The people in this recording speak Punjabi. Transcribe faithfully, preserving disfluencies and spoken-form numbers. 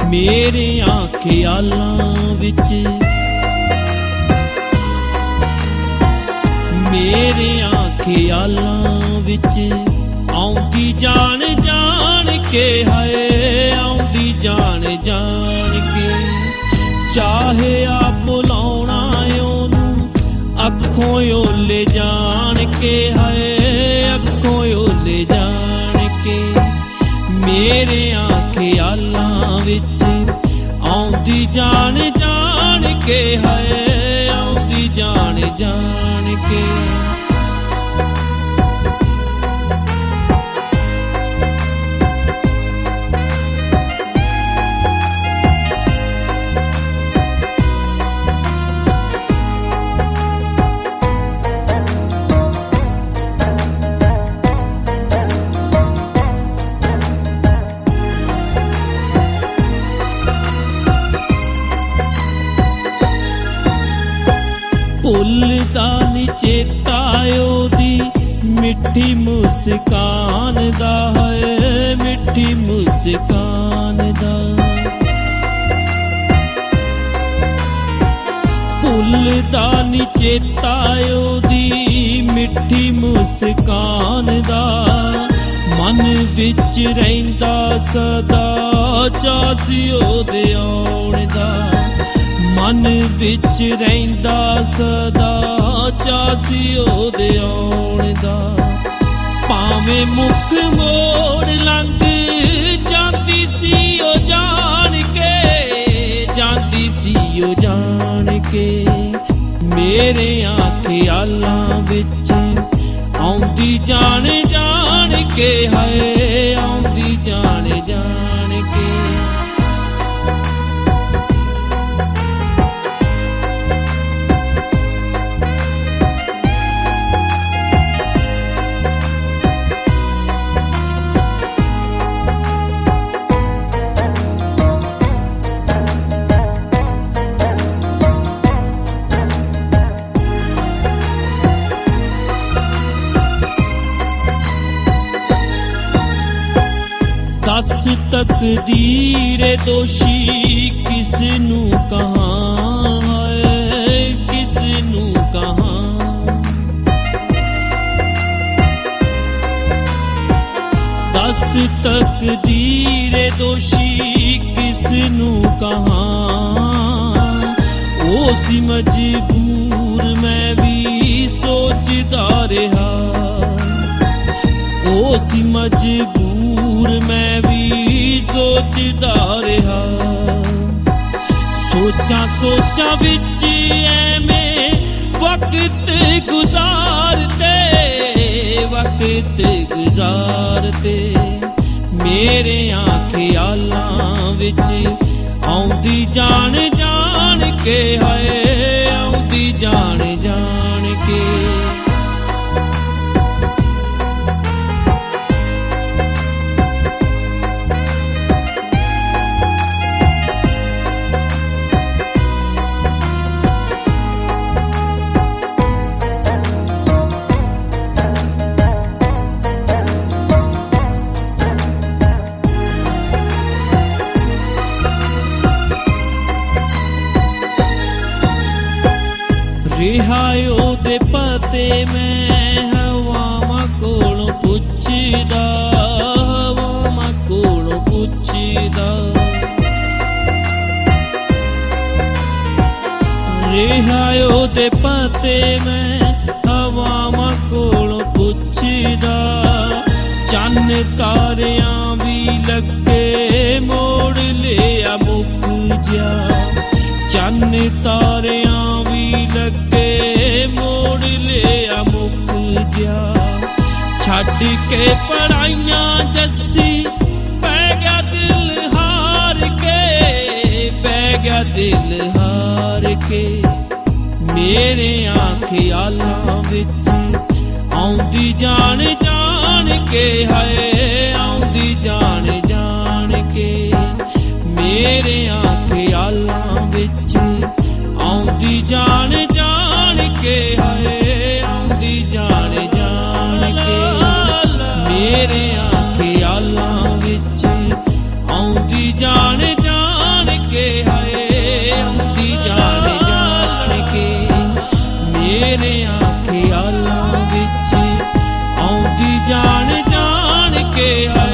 ਮੇਰਿਆਂ ਖਿਆਲਾਂ ਵਿੱਚ, ਮੇਰਿਆਂ ਖਿਆਲਾਂ ਵਿੱਚ ਆਉਂਦੀ ਜਾਣ ਜਾਣ ਕੇ, ਹਾਏ ਆਉਂਦੀ ਜਾਣ ਜਾਣ ਕੇ। ਚਾਹੇ ਆ ਬੁਲਾਉਣਾ ਉਹਨੂੰ ਅੱਖੋਂ ਓਲੇ ਜਾਣ ਕੇ, ਹਾਏ ਅੱਖੋਂ ਓਲੇ ਜਾਣ ਕੇ। ਮੇਰਿਆਂ ਖਿਆਲਾਂ ਵਿੱਚ ਆਉਂਦੀ ਜਾਣ ਜਾਣ ਕੇ, ਹਾਏ ਆਉਂਦੀ ਜਾਣ ਜਾਣ ਕੇ। ਭੁੱਲਦਾ ਨੀ ਚੇਤਾ ਉਹਦੀ ਮਿੱਠੀ ਮੁਸਕਾਨ ਦਾ, ਹੈ ਮਿੱਠੀ ਮੁਸਕਾਨ ਦਾ। ਭੁੱਲਦਾ ਨੀ ਚੇਤਾ ਉਹਦੀ ਮਿੱਠੀ ਮੁਸਕਾਨ ਦਾ। ਮਨ ਵਿੱਚ ਰਹਿੰਦਾ ਸਦਾ ਚਾਅ ਸੀ ਉਹਦੇ ਆਉਣ ਦਾ, ਮਨ ਵਿੱਚ ਰਹਿੰਦਾ ਸਦਾ ਚਾਅ ਸੀ ਉਹਦੇ ਆਉਣ ਦਾ। ਭਾਵੇਂ ਮੁੱਖ ਮੋੜ ਲੰਘ ਜਾਂਦੀ ਸੀ ਉਹ ਜਾਣ ਕੇ, ਜਾਂਦੀ ਸੀ ਉਹ ਜਾਣ ਕੇ। ਮੇਰਿਆਂ ਖਿਆਲਾਂ ਵਿੱਚ ਆਉਂਦੀ ਜਾਣ ਜਾਣ ਕੇ, ਹਾਏ ਆਉਂਦੀ ਜਾਣ ਜਾਣ ਕੇ। ਦੱਸ ਤਕਦੀਰੇ ਦੋਸ਼ੀ ਕਿਸ ਨੂੰ ਕਹਾਂ, ਹੈ ਕਿਸ ਨੂੰ ਕਹਾਂ। ਦੱਸ ਤਕਦੀਰੇ ਦੋਸ਼ੀ ਕਿਸ ਨੂੰ ਕਹਾਂ। ਉਹ ਸੀ ਮਜਬੂਰ ਮੈਂ ਵੀ ਸੋਚਦਾ ਰਿਹਾ, ਉਹ ਸੀ ਮਜਬੂਰ ਮੈਂ ਵੀ ਸੋਚਦਾ ਰਿਹਾ। ਸੋਚਾਂ ਸੋਚਾਂ ਵਿੱਚ ਐਵੇਂ ਵਕਤ ਗੁਜ਼ਾਰਦੇ, ਵਕਤ ਗੁਜ਼ਾਰਦੇ। ਮੇਰਿਆਂ ਖਿਆਲਾਂ ਵਿੱਚ ਆਉਂਦੀ ਜਾਣ ਜਾਣ ਕੇ, ਹਾਏ ਆਉਂਦੀ ਜਾਣ ਜਾਣ ਕੇ। ਰਿਹਾ ਉਹਦੇ ਪਤੇ ਮੈਂ ਹਵਾਵਾਂ ਕੋਲੋਂ ਪੁੱਛਦਾ, ਹਵਾਵਾਂ ਕੋਲੋਂ ਪੁੱਛਦਾ। ਰਿਹਾ ਉਹਦੇ ਪਤੇ ਮੈਂ ਹਵਾਵਾਂ ਕੋਲੋਂ ਪੁੱਛਦਾ। ਚੰਨ ਤਾਰਿਆਂ ਵੀ ਲੱਗੇ ਮੋੜ ਲਿਆ ਮੁੱਕ ਜਾ, ਚੰਨ ਤਾਰਿਆਂ ਵੀ ਲੱਗੇ ਮੋੜ ਲਿਆ ਮੁੱਕ ਜਾ। ਛੱਡ ਕੇ ਪੜਾਈਆਂ ਜੱਸੀ ਪੈ ਗਿਆ ਦਿਲ ਹਾਰ ਕੇ, ਪੈ ਗਿਆ ਦਿਲ ਹਾਰ ਕੇ। ਮੇਰਿਆਂ ਖਿਆਲਾਂ ਵਿੱਚ ਆਉਂਦੀ ਜਾਣ ਜਾਣ ਕੇ, ਹਾਏ ਆਉਂਦੀ ਜਾਣ ਜਾਣ ਕੇ। ਮੇਰਿਆਂ ਖਿਆਲਾਂ ਵਿੱਚ ਆਉਂਦੀ ਜਾਣ ਜਾਣ ਕੇ, ਹਾਏ ਆਉਂਦੀ ਜਾਣ ਜਾਣ ਕੇ। ਮੇਰਿਆਂ ਖਿਆਲਾਂ ਵਿੱਚ ਆਉਂਦੀ ਜਾਣ ਜਾਣ ਕੇ ਹਾਏ